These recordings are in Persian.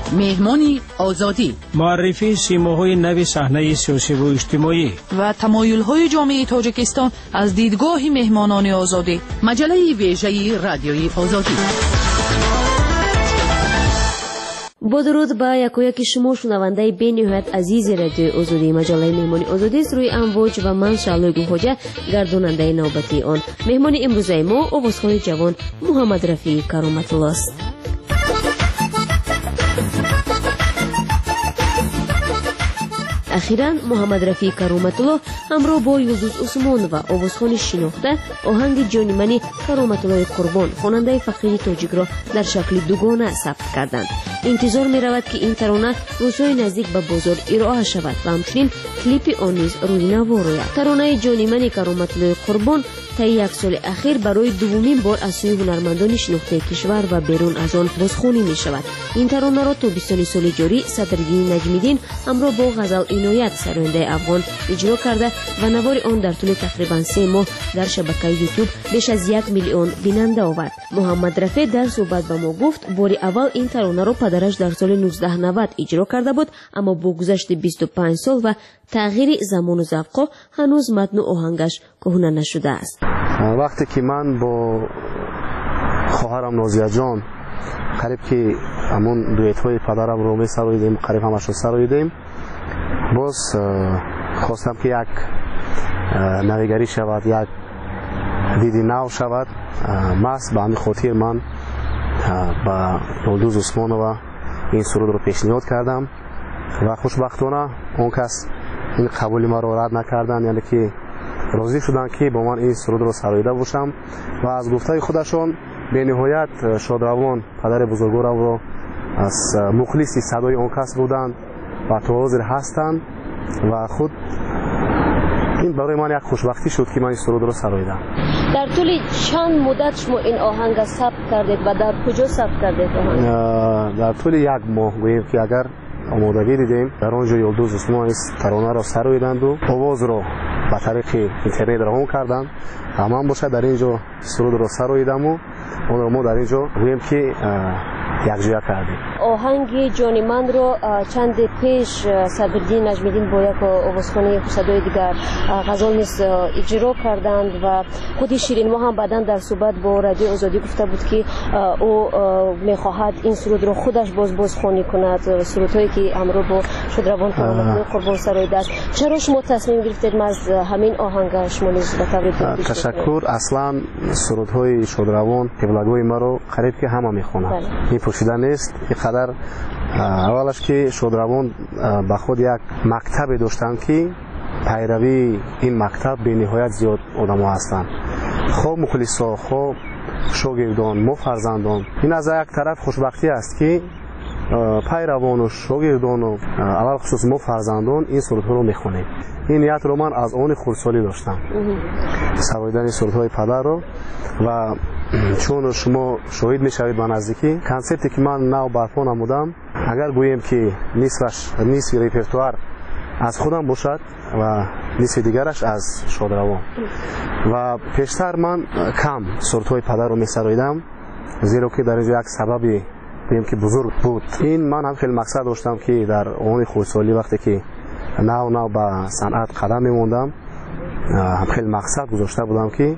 مهمانی آزادی، معرفی سیماهای نو صحنه سیاسی و اجتماعی و تمایل‌های جامعه تاجیکستان از دیدگاه مهمانان آزادی. مجله ویژه رادیوی آزادی. با درود به یکی شما شنونده بین‌نهایت عزیز رادیو آزادی. مجله مهمانی آزادی است روی امواج و من شعله گوهجه گرداننده نوبتی آن. مهمان امروز ما آوازخوان جوان محمد رفیع کرامت الله است. اخیراً محمد رفیع کرامت الله همراه با یلدوز عثمان و آوازخوان شناخته آهنگ جان من کرامت الله قربان خواننده فقیر تاجیک را در شکل دوگانه ثبت کردند. انتظار می رود که این ترانه روزهای نزدیک به بازار ارائه شود و همچنین کلیپ آن نیز روی نوا روید. ترانه جان من کرامت الله قربان طی یک سال اخیر برای دومین بار از سوی هنرمندان شناخته کشور و بیرون از آن بازخوانی می شود. این ترانه را تابستان سال جاری صدرالدین نجمیدین همراه با غزل عنایت سراینده افغان اجرا کرده و نوار آن در طول تقریبا 3 ماه در شبکه یوتیوب بیش از 1 میلیون بیننده آورد. محمد رفیع در صحبت با ما گفت بار اول این ترانه را پدرش در سال 1990 اجرا کرده بود، اما با گذشت 25 سال و تغییر زمان و ذوق هنوز متن و آهنگش کهنه نشده است. وقتی که من با خواهرم نازیه جان قریب که همون دویت های پدرم رو می سراییدیم، قریب همش رو سراییدیم، باز خواستم که یک نویگری شود، یک دیدی نو شود. ماست به همین خاطر من با یلدوز عثمان و این سرود رو پیشنهاد کردم و خوشبختانه اون کس این قبولی ما رو رد نکردن، یعنی که راضی شدن که با من این سرود رو سراییده باشم و از گفته خودشون به نهایت شادروان پدر بزرگوارم رو از مخلصی صدای اون کس بودند و تا حاضر هستند و خود این برای من یک خوشبختی شد که من این سرود رو سراییدم. در طول چند مدت شما این آهنگ ثبت کردید و در کجا ثبت کردید آهنگ؟ در طول 1 ماه گوییم که اگر آمادگی دیدیم در آنجا یلدوز عثمان ترانه را سراییدند و آواز را به طریق اینترنت روان کردند. من باشه در اینجا سرود را سراییدم و اون را ما در اینجا گوییم که یکجا کردیم. آهنگ جان من رو چند پیش صدرالدین نجمیدین با یک آوازخوانی صدای دیگر غزل نیز اجرا کردند و خود شیرین ما هم بعداً در صحبت با رادیو آزادی گفته بود که او میخواهد این سرود رو خودش بازخوانی کند، سرودهایی که همراه با شادروان کرامت قربان سراییده است. چرا شما تصمیم گرفتید از همین آهنگ شما نیز به طور تشکر. اصلا سرودهای شادروان قبلگوی ما رو قریب که همه میخونند، این پوشیده نیست. اینقدر اولش که شادروان به خود یک مکتب داشتن که پیروی این مکتب به نهایت زیاد آدم ها هستند، خوب مخلصا، خوب شاگردان، ما فرزندان. این از یک طرف خوشبختی است که پیروان و شاگردان و اول خصوص ما فرزندان این سرودها رو میخونیم. این نیت رو من از آن خردسالی داشتم، سراییدن سرودهای پدر رو، و چون شما شاهد میشوید به نزدیکی کنسپتی که من نو برپا نمودم، اگر گوییم که نصف ریپرتوار از خودم باشد و نصف دیگرش از شادروان، و پیشتر من کم سرودهای پدر رو میسراییدم زیرا که در اینجا یک سببی گوییم که بزرگ بود. این من هم خیلی مقصد داشتم که در آن خردسالی وقتی که نو به صنعت قدم میموندم هم خیلی مقصد گذاشته بودم که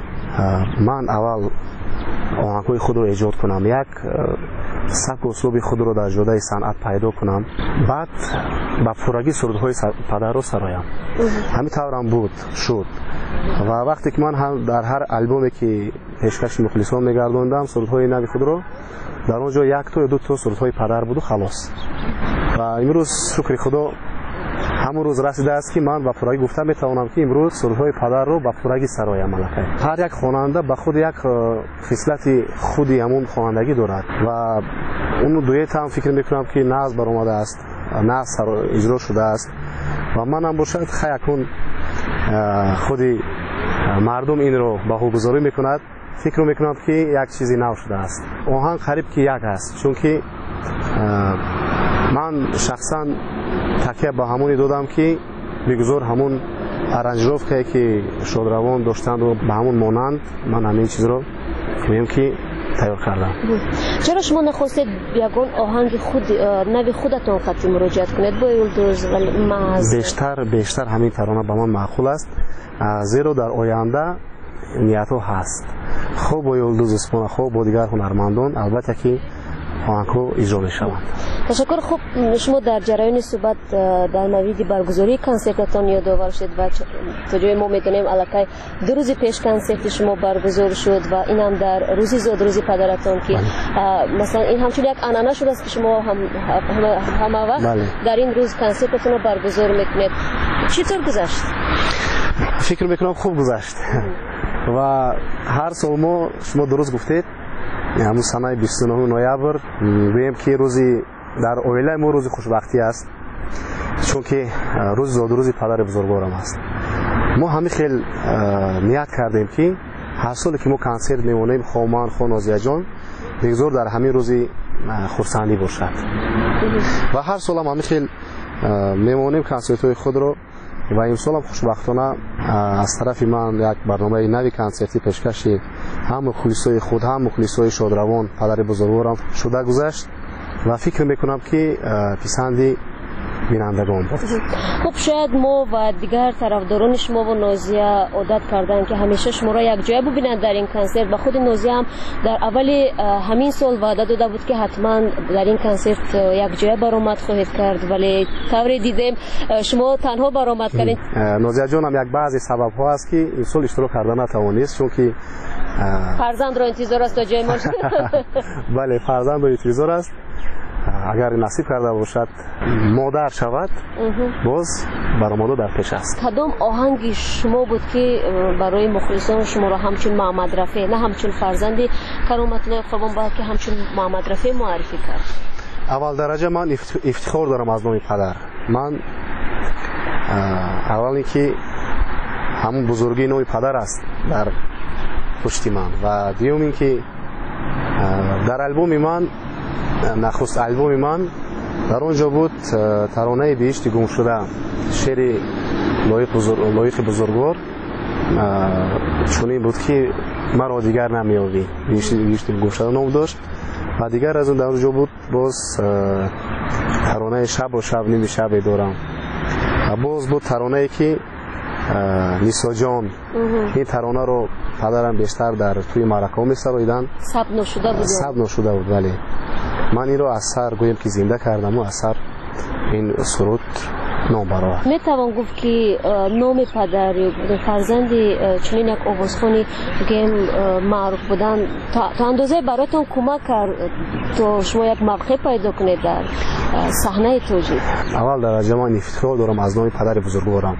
من اول آهنگ‌های خود رو ایجاد کنم، یک سبک و اسلوب خود رو در جاده صنعت پیدا کنم، بعد با پورگی سرودهای پدر رو سرایم. همین طورم بود شد و وقتی که من هم در هر البومی که پیشکش مخلصان میگردوندم سرودهای نو خود رو، در اونجا 1 تا یا 2 تا سرودهای پدر بود و خلاص. و امروز شکر خدا همون روز رسیده است که من با پورگی گفتم میتوانم که امروز سرودهای پدر رو با پورگی سرایم. ملکه هر یک خواننده به خود یک خصلت خودی همون خوانندگی دارد و اون دویت هم فکر میکنم که ناز برآمده است، ناز اجرا شده است و من هم باشد خیلی خودی مردم این رو بهوگذاری میکند، فکر میکنم که یک چیزی نو شده است. آهنگ قریب که یک است، چون که من شخصا تکیه با همونی دادم که بگذار همون ارنجروف که شادروان داشتند و به همون مانند من همین چیز رو میگم که تیار کردم. چرا شما نخواستید یگان آهنگ خود نوی خودتان خطی مراجعت کنید با یلدوز ولی محض؟ بیشتر همین ترانه به من معقول است، زیرا در آینده نیت ها هست خوب با یلدوز اسپونا خوب با دیگر هنرمندان البته که آهنگ ها اجرا می شوند. تشکر. خوب شما در جریان صحبت در مورد برگزاری کنسرتتان یادآور شد و تا جای ما میدونیم الکی 2 روز پیش کنسرت شما برگزار شد و این هم در روزی زاد روزی پدرتان که مثلا این همچون یک عنعنه شده است که شما همه وقت در این روز کنسرتتان رو برگزار میکنید. چطور گذشت؟ فکر میکنم خوب گذشت و هر سال ما شما درست گفتید همون سنه 29 نوامبر بگیم که روزی در اویله ما روز خوشبختی است، چون که روز زاد روزی پدر بزرگوارم است. ما همه خیلی نیت کردیم که هر سال که ما کنسرت میمونیم خومان خو نازیه جان بگذار در همین روزی خرسندی باشد و هر سال هم همه خیلی میمونیم کنسرت های خود رو و این سال هم خوشبختانه از طرف من یک برنامه نوی کنسرتی پیشکشی هم مخلصای خود هم مخلصای شادروان پدر بزرگوارم شده گذشت و فکر میکنم که پسندی بینندگان بود. خب شاید ما و دیگر طرفداران شما و نازیه عادت کردن که همیشه شما را یک جای ببینند در این کنسرت و خود نازیه هم در اول همین سال وعده داده بود که حتما در این کنسرت یک جای برآمد خواهید کرد، ولی طوری دیدیم شما تنها برآمد کردید. نازیه جان هم یک بعضی سبب ها است که این سال اشتراک کردن نتوانست، چون که فرزند را انتظار است تا جای ما. بله فرزند را انتظار است، اگر نصیب کرده باشد مادر شود باز برآمده در پیش است. کدام آهنگ شما بود که برای مخلصان شما را همچون محمد رفیع نه همچون فرزند کرامت الله قربان بلکه همچون محمد رفیع معرفی کرد؟ اول درجه من افتخار دارم از نام پدر. من اولی که همون بزرگی نام پدر است در پشت من و دیوم این که در البوم من نخست البوم من در اونجا بود ترانه بهشت گم شده شعر لایق بزرگوار چونین بود که مرا دیگر نمیابی بهشت گم شده نام داشت و دیگر از اون در اونجا بود باز ترانه شب و شب نیم شب دارم و باز بود ترانه که نیسا جان. این ترانه رو پدرم بیشتر در توی مرکه می سرایدن ثبت نشده بود ولی من این رو از سر گویم که زنده کردم و از سر این سرود نام برآورد. می توان گفت که نام پدر فرزند چنین یک آوازخوانی که معروف بودن تا اندازه براتون کمک کرد تا شما یک موقع پیدا کنید در صحنه توجیه؟ اول درجه من افتخار دارم از نام پدر بزرگوارم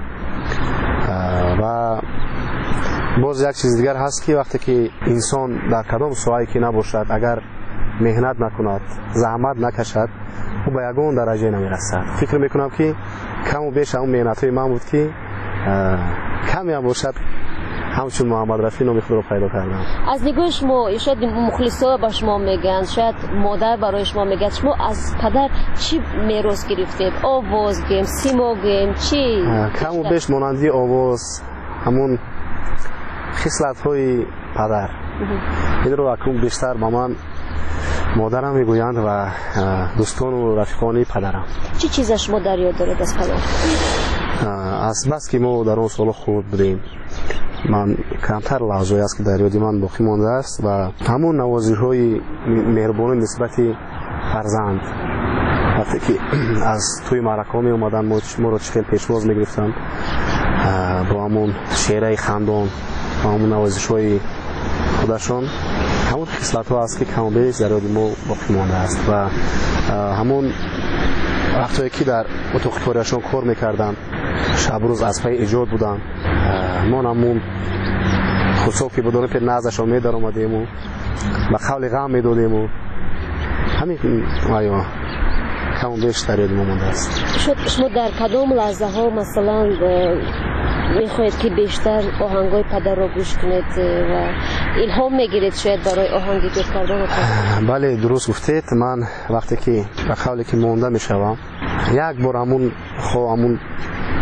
و باز یک چیز دیگر هست که وقتی که انسان در کدام ساحه‌ای که نباشد اگر مهنت نکند زحمت نکشد او به یگان درجه نمیرسد. فکر میکنم که کم و بیش اون مهنت‌های من بود که کمی هم باشد همچون محمد رفیع نام خود رو پیدا کردم. از نگاه شما شاید مخلصا با شما میگن، شاید مادر برای شما میگه، شما از پدر چی میراث گرفتید؟ آواز گیم، سیما گیم، چی؟ کم و بیش مانندی آواز همون خصلت‌های پدر. این رو اکنون بیشتر با من مادرم میگویند و دوستان و رفیقانی پدرم. چی چیز شما در یاد دارید از پدر؟ از بس که ما در اون سال خود بودیم من کمتر لحظه‌ای است که در یاد من باقی مانده است و همون نوازش‌های مهربانی نسبت فرزند وقتی که از توی معرکه می اومدن ما رو چخیل پیشواز میگرفتن با همون شعرهای خندان و همون نوازش‌های خودشان همون خصلت ها است که کم و بیش در یاد ما باقی مانده است و همون وقتی که در اتاق کاریشان کار میکردن شب روز از پای ایجاد بودن ما همون خصوصا که بدون پر نازشان میدار آمدیم و قول غم میدادیم و همین کم و بیش در یاد ما مانده است. شما در کدام لحظه ها مثلا میخواید که بیشتر آهنگای پدر را گوش کنید و الهام میگیرید شاید برای آهنگ گیر کردن؟ بله درست گفتید. من وقتی که به قولی که مونده میشوم یک بار همون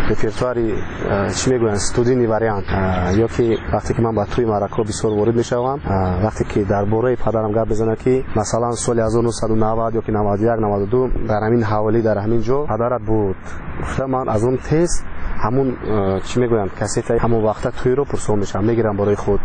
репертуари чӣ мегӯянд студийни вариант ё ки вақте ки ман ба тӯи маърако бисёр ворид мешавам, вақте ки дар бораи падарам гап бизанам ки масалан соли 1990 ё ки 91 92 дар ҳамин ҳаволӣ дар ҳамин ҷо падарат буд, гуфта ман аз он тез ҳамун чӣ мегӯянд кассетаи ҳамон вақта тӯиро пурсон мешавам, мегирам барои худ,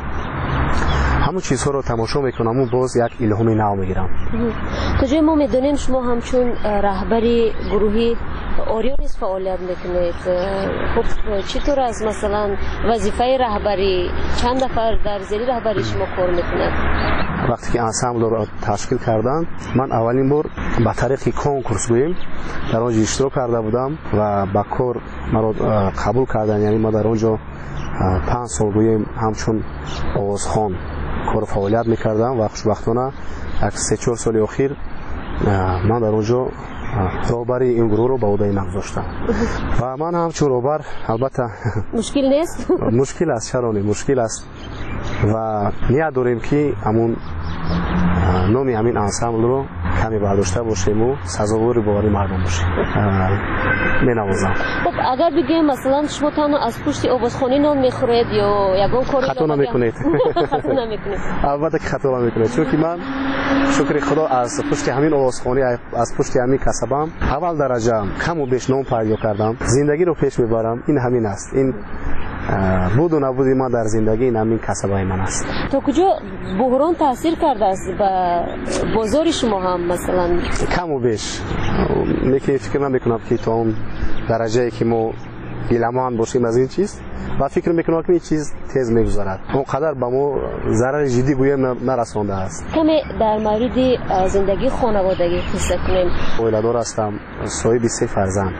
ҳамун чизҳоро тамошо мекунам, боз як илҳоми нав мегирам. то ҷои мо медонем шумо ҳамчун раҳбари гурӯҳи Орионис фаъолият мекунед. хуб чӣ тавр аст масалан вазифаи раҳбарӣ, чанд нафар дар зери раҳбари шумо кор мекунад? вақте ки ансамблро ташкил карданд, ман аввалин бор ба тариқи конкурс гӯем дар он ҷо иштирок карда будам ва ба кор маро қабул карданд, яъне ма дар он ҷо 5 сол гӯем ҳамчун овозхон кор фаъолият мекардам ва хушбахтона 3-4 соли охир ман дар он ҷо роҳбари ин гурӯҳро ба ӯҳдаи ман гузоштам ва ман ҳамчун роҳбар албатта мушкил нест? мушкил аст, чаро не мушкил аст ва ният дорем ки ҳамун номи ҳамин ансамблро каме бардошта бошему сазовори бовари мардум бошем. менавозам. хуб агар бигӯем масалан шумо танҳо аз пушти овозхонӣ нон мехӯред ё ягон кори хато намекунед? хато намекунед? албатта ки хато намекунед, чунки ман шукри худо аз пушти ҳамин овозхонӣ, аз пушти ҳамин касабам аввал дараҷа каму беш ном пайдо кардам, зиндагиро пеш мебарам. ин ҳамин аст, ин буду набуди ман дар зиндагӣ ин ҳамин касабаи ман аст. то куҷо буҳрон таъсир кардааст ба бозори шумо ҳам масалан? каму беш лекин фикр намекунам ки то он дараҷае ки мо иламоан бошем аз ин чиз ва фикр мекунам ки ин чиз тез мегузарад, он қадар ба мо зарари ҷиддӣ гӯем нарасондааст. каме дар мавриди зиндагии хонаводагӣ қисса кунем. оиладор ҳастам, соҳиби 3 фарзанд,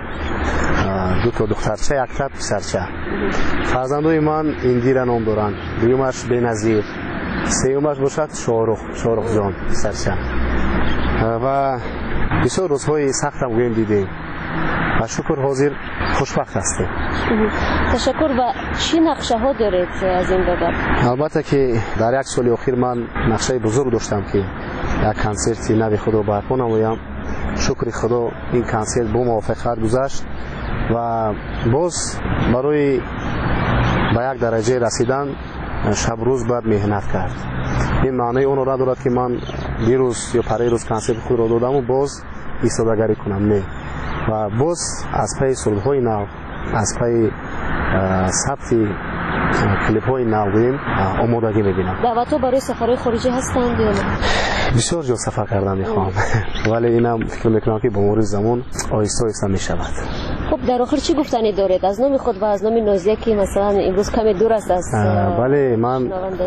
2 то духтарча, 1 та писарча. фарзандои ман Индира ном доранд, дуюмаш Беназир, сеюмаш бошад Шорухҷон писарча. ва бисёр рӯзҳои сахтам гӯем дидем ва шукр ҳозир хушбахт ҳастем. ташаккур. ва чӣ нақшаҳо доред аз ин бобат? албатта ки дар 1 соли охир ман нақшаи бузург доштам ки як консерти нави худро барпо намоям. шукри худо ин консерт бо муваффақият гузашт ва боз барои ба як дараҷае расидан шабрӯз бояд меҳнат кард. ин маънои онро надорад ки ман дирӯз ё парирӯз консерти худро додаму боз истодагарӣ кунам, не. ва боз аз пайи сурудҳои нав, аз пайи сабти клипҳои нав гӯем омодагӣ мебинам. даъватҳо барои сафарҳои хориҷӣ ҳастанд ё не? бисёр ҷо сафар карда мехоҳам, вале инам фикр мекунам ки бо мури замон оҳиста оҳиста мешавад. хуб дар охир чӣ гуфтанӣ доред аз номи худ ва аз номи Нозия ки масалан имрӯз каме дур аст аз бале ман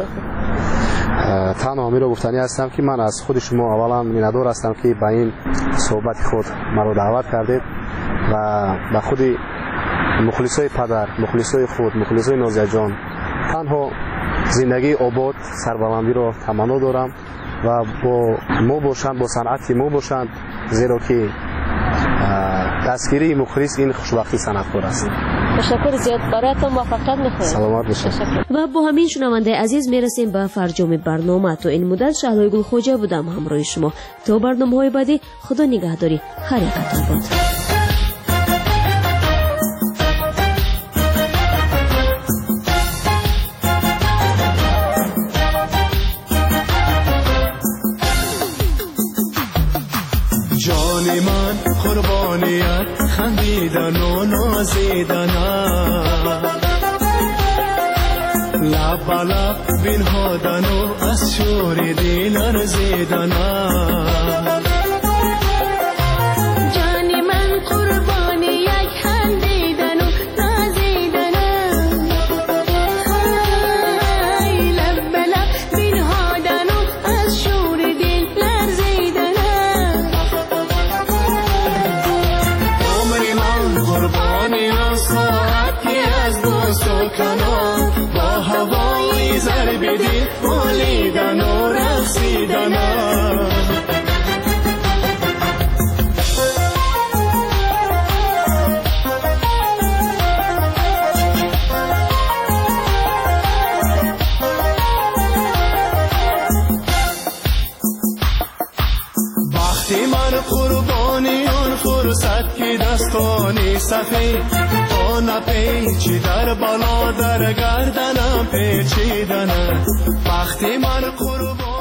танҳо ҳамиро гуфтанӣ ҳастам ки ман аз худи шумо аввалан миннатдор ҳастам ки ба ин суҳбати худ маро даъват кардед ва ба худи мухлисои падар, мухлисои худ, мухлисои Нозияҷон танҳо зиндагии обод, сарбаландиро таманно дорам ва бо мо бошанд, бо санъати мо бошанд, зеро ки дастгирии мухлис ин хушбахти санъаткор аст. ташаккур зиёд. бароятон муваффақият мехоҳем. саломат бошед. ва бо ҳамин шунавандаи азиз мерасем ба фарҷоми барнома. то ин муддат Шаҳлои Гулхоҷа будам ҳамроҳи шумо. то барномаҳои баъдӣ худо нигаҳдори ҳар якатон бод. جان من قربانیت خندیدن و نازیدنم لب به لب بنهادن و از شور دل لرزیدنم جان من قربانیت خندیدن و نازیدنم لب به لب بنهادن و از شور دل لرزیدنم قربانی و ساعتی از دوست و کنار با هوای ضرب دل بولیدن و رقصیدنم وقتی من قربانی اون فرصت که دستانی سفید تا نپیچی در بالا در گردنم پیچیدنه وقتی من قربان